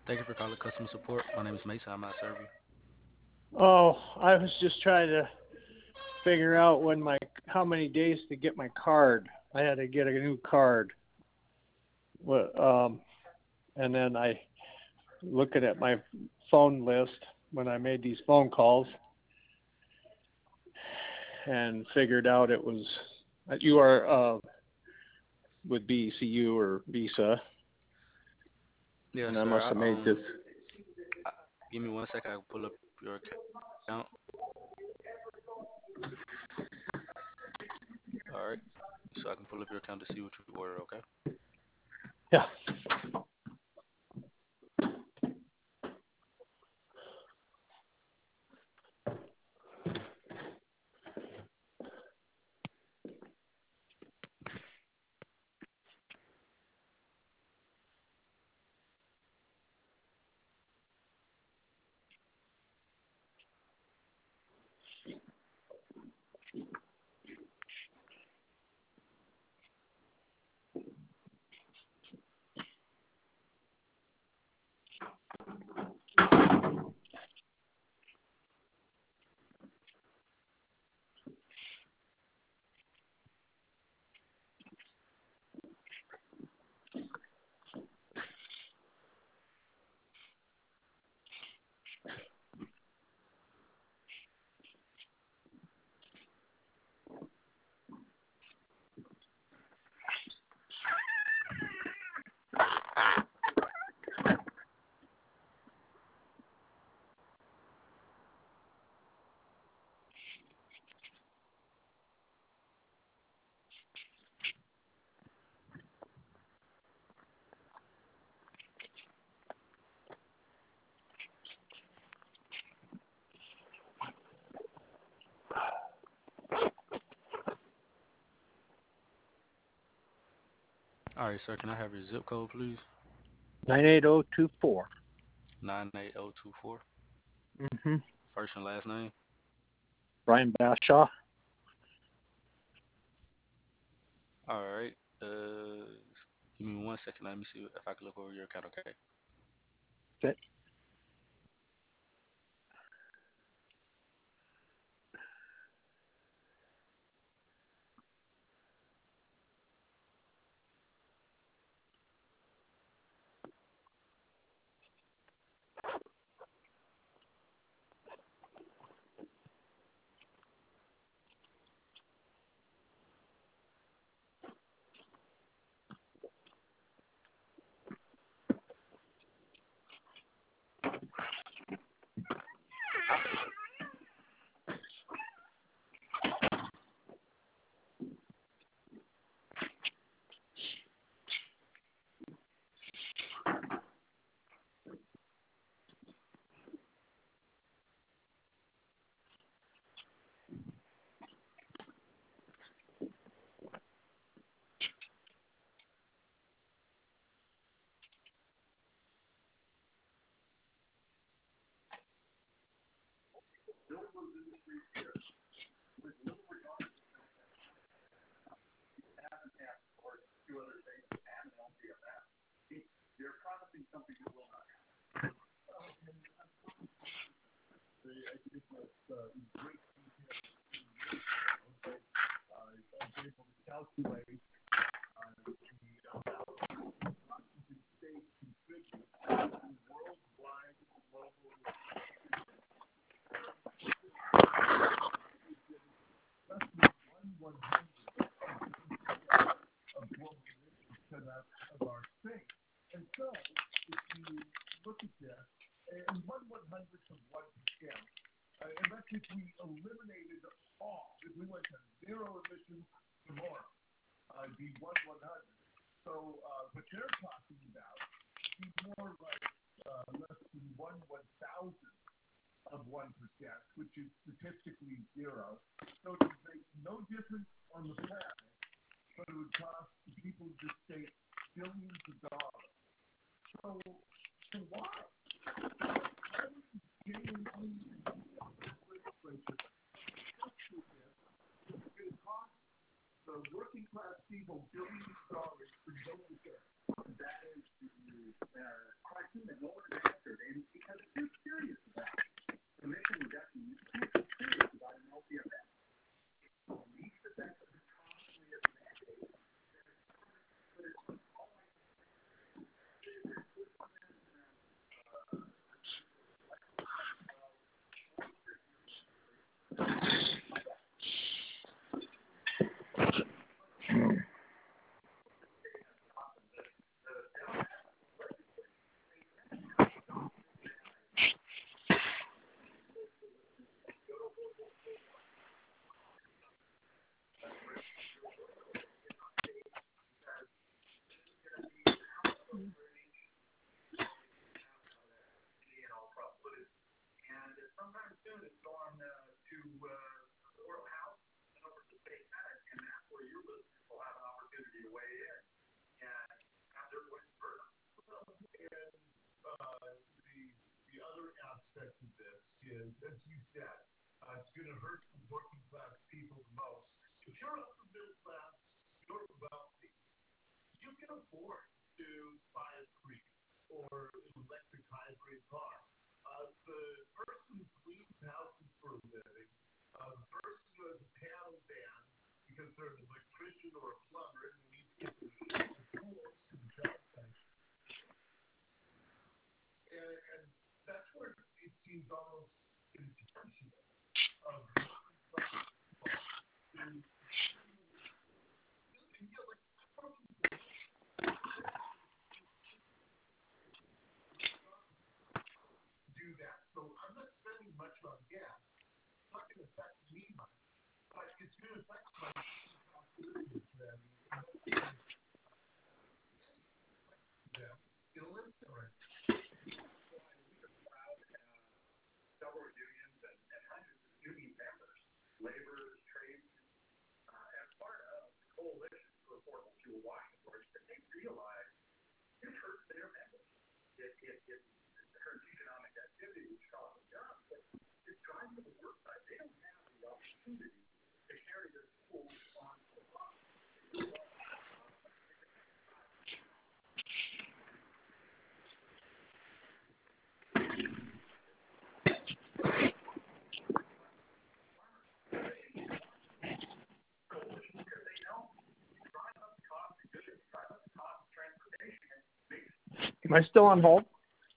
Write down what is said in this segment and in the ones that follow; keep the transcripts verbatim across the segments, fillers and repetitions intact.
Thank you for calling customer support. My name is Mason. How may I serve you? Oh, I was just trying to figure out when my how many days to get my card. I had to get a new card. What um and then I looking at my phone list when I made these phone calls and figured out it was you are uh with B C U or Visa, Yes, and I sir. must I, have made this. um, I, Give me one second. I can pull up your account. All right. So I can pull up your account to see what you ordered. Okay. Yeah. All right, sir. Can I have your zip code, please? Nine eight zero two four. nine eight zero two four. Mhm. First and last name. Brian Bashaw. All right. Uh, Give me one second. Let me see if I can look over your account. Okay. That- Am I still on hold?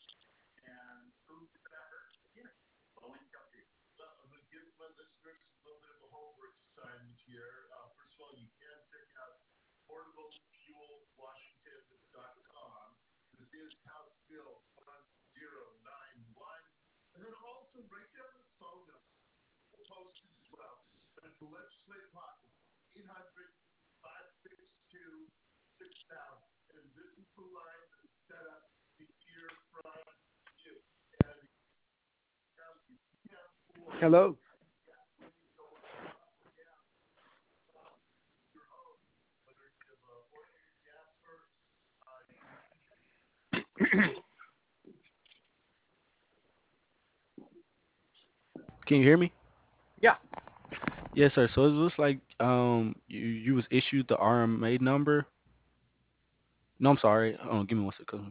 Hello. Can you hear me? Yeah. Yes, sir. So it looks like um you you was issued the R M A number. No, I'm sorry. Oh, give me one second.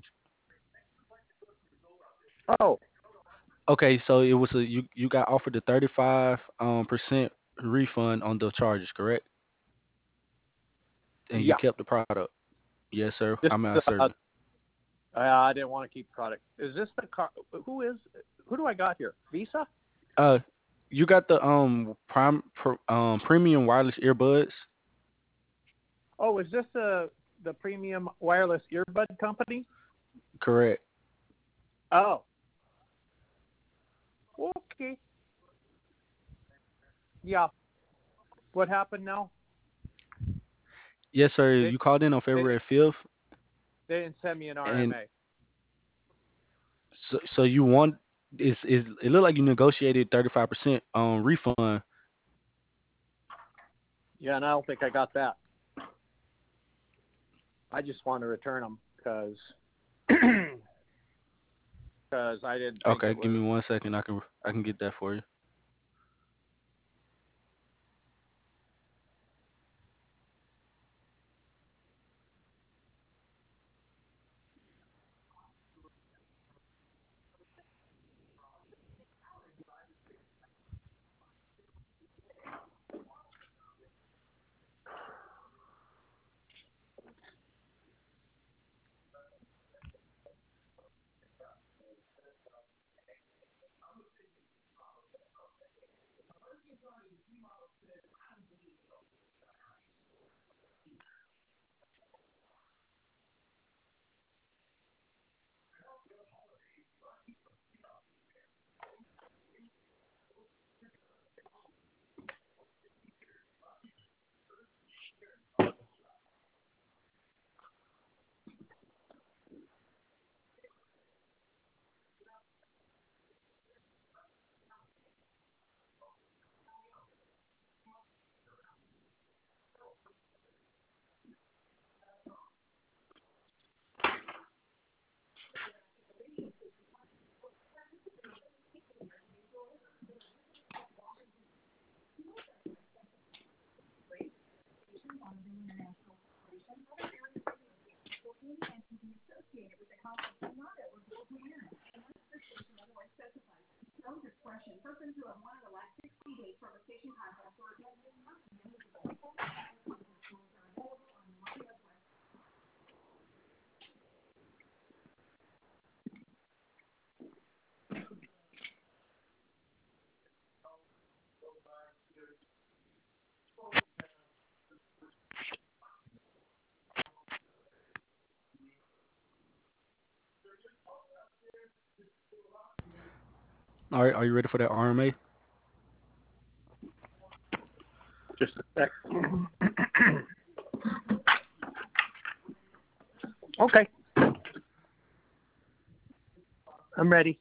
Oh, Okay, so it was a you you got offered the thirty-five um percent refund on the charges, correct? And you yeah. kept the product. Yes, sir. This I'm is. not Uh, certain. I didn't want to keep product. Is this the car? Who is? Who do I got here? Visa? Uh, you got the um prime pr- um premium wireless earbuds, Oh, is this the the premium wireless earbud company? correct? Oh, okay. Yeah. What happened now? Yes, sir. They You called in on they February fifth, they didn't send me an and R M A. so so you want is is it looked like you negotiated thirty-five percent um refund. Yeah, and I don't think I got that. I just want to return them because because I didn't think Okay, it give me was. one second. I can I can get that for you. All right, are you ready for that R M A? Just a sec. Okay, I'm ready.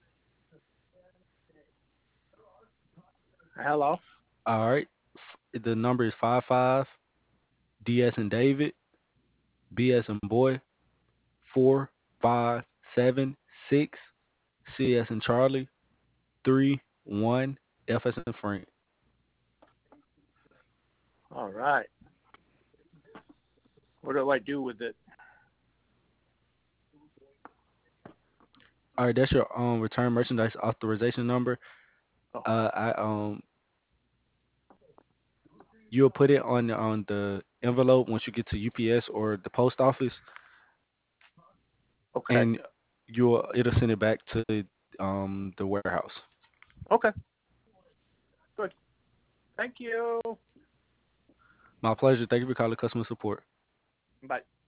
Hello. All right. F- The number is five five D as in David, B as in boy, four five seven six, C as in Charlie, three one, F as in Frank. All right. What do I do with it? All right, that's your um return merchandise authorization number. Oh, Uh, I um you'll put it on the- on the envelope once you get to U P S or the post office, okay. and you'll it'll send it back to um the warehouse. Okay. Good. Thank you. My pleasure. Thank you for calling customer support. Bye.